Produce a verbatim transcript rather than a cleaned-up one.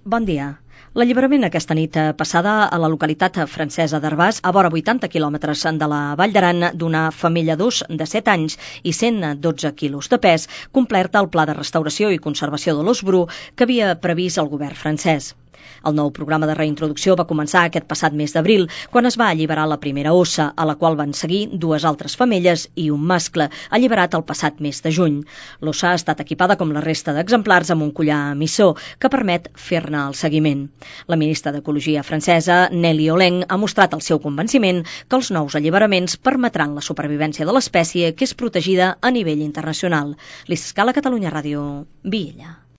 Bon dia. L'alliberament aquesta nit passada a la localitat francesa d'Hervàs, a vora vuitanta quilòmetres de la Vall d'Aran, d'una femella d'ús de set anys i cent dotze quilos de pes, completa el pla de restauració i conservació de l'ós bru que havia previst el govern francès. El nou programa de reintroducció va començar aquest passat mes d'abril, quan es va alliberar la primera ossa, a la qual van seguir dues altres femelles i un mascle, alliberat el passat mes de juny. L'ossa ha estat equipada com la resta d'exemplars amb un collar emissor, que permet fer-ne el seguiment. La ministra d'Ecologia francesa, Nelly Oleng, ha mostrat el seu convenciment que els nous alliberaments permetran la supervivència de l'espècie, que és protegida a nivell internacional. L'Iscala Catalunya Ràdio, Viella.